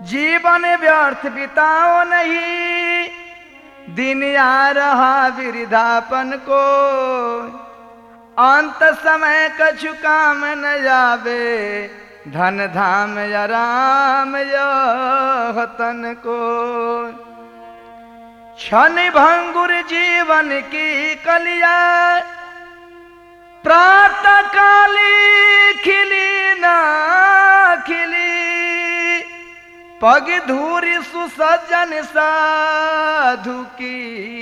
जीवन व्यर्थ बिताओ नहीं, दिन आ रहा वृद्धापन को, अंत समय कछु काम न जावे, धन धाम या राम यह तन को। क्षण भंगुर जीवन की कलिया, प्रातः काली खिली ना खिली, पग धूरी सुसज्जन साधु की,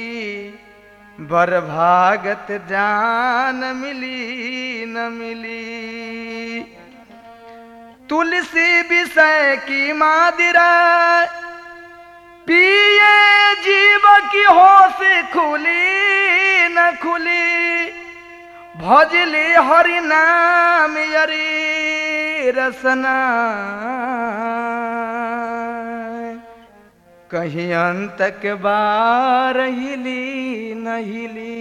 बरभागत जान मिली न मिली। तुलसी विषय की मादिरा, पिए जीव की होश खुली न खुली, भजली हरि नाम यरी रसना, कहीं अंत के बार हिली न हिली।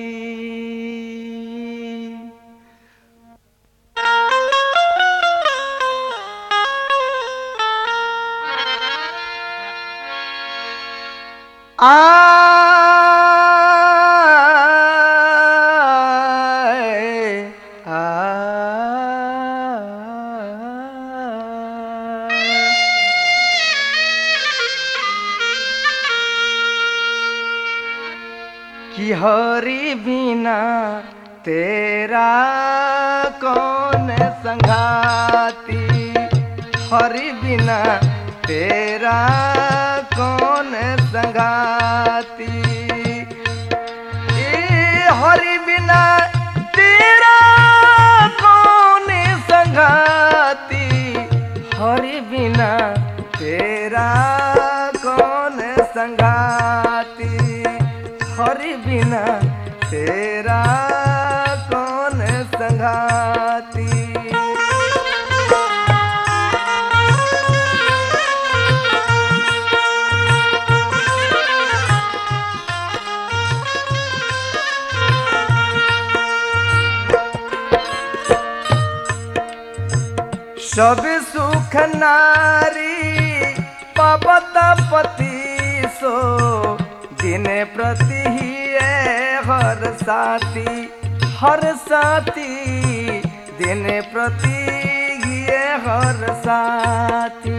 कि हरि बिना तेरा कौन संगाती, हरि बिना तेरा कौन संगाती, हरि बिना तेरा कौन संगाती, हरि बिना तेरा कौन संगाती, हरि बिना तेरा कौन संगाती। सब सुख नारी पावत पति सो, दिन प्रति ही हर साथी, दिन प्रति ही हर साथी।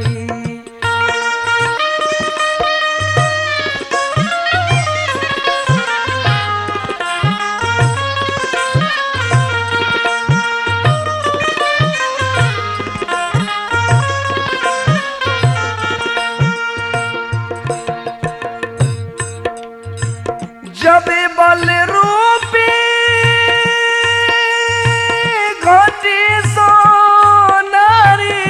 जब बल रूपी घटी सोनारी,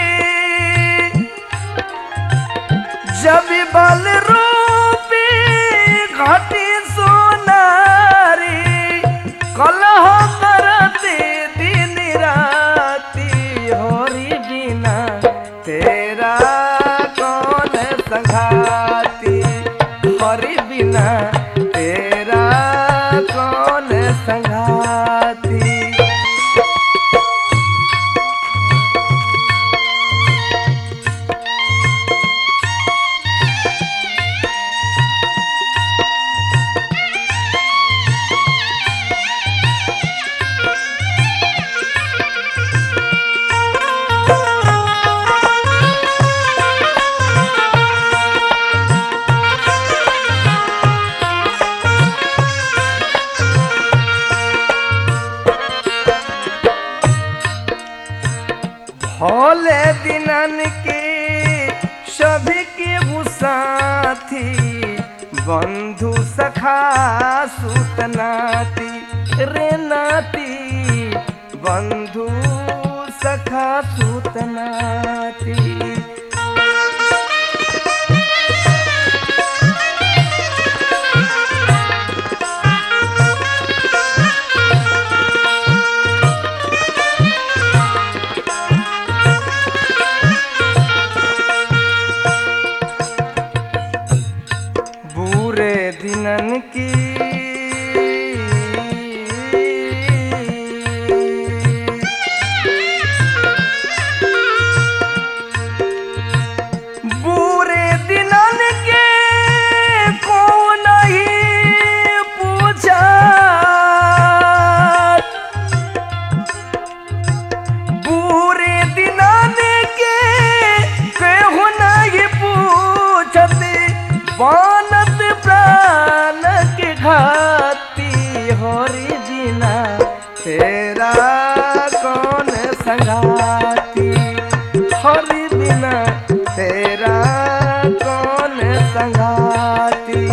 जब बल रूपी घटी सोनारी, कलह करते दिन राती, हरि बिना तेरा कौन संगाती, हरि बिना तेरा कौन संगाती। भोले दिनन की सभी की साथी, बंधु सखा सुत नाती रे नाती, बंधु सखा सुत नाती। दिनन की बू बनत प्राण के घाती हरि बिना तेरा कौन संगाती हरि बिना तेरा कौन संगाती।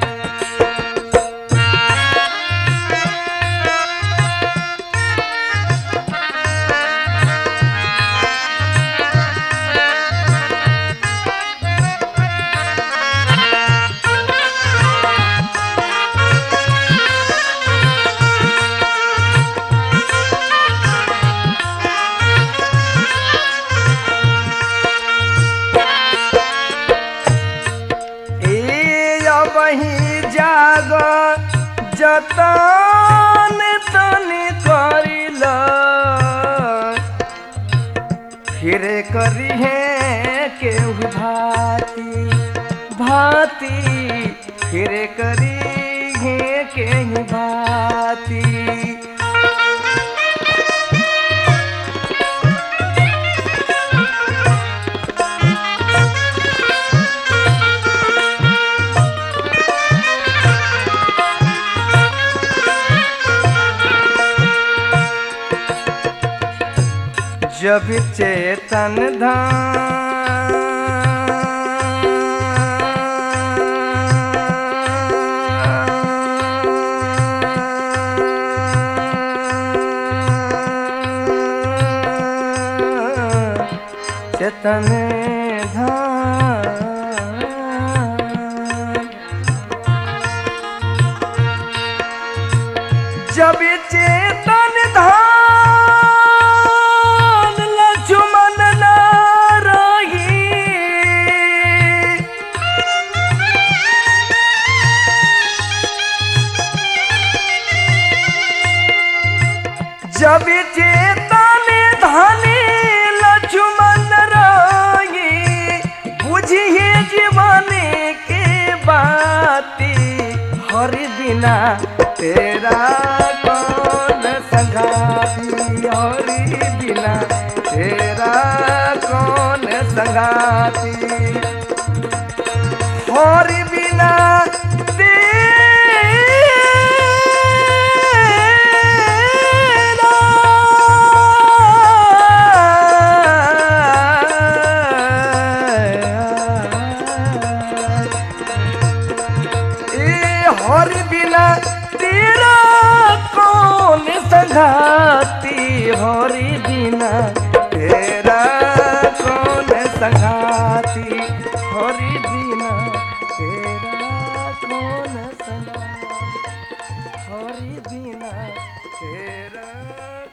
वही जाग जतन तनी करिल फिर करी है केहू भाती भाती फिर करी है केहू भाती। जब चेतन चेतन जब चेतन जब चेतन धनी लक्ष्मण रही बुझिए जीवन के बाती हरि बिना तेरा कौन संगाती हरि बिना तेरा कौन संगाती हरि बिना हरि बिना तेरा कौन संगाती हरि बिना तेरा कौन संगाती हरि बिना तेरा कौन संगाती हरि बिना तेरा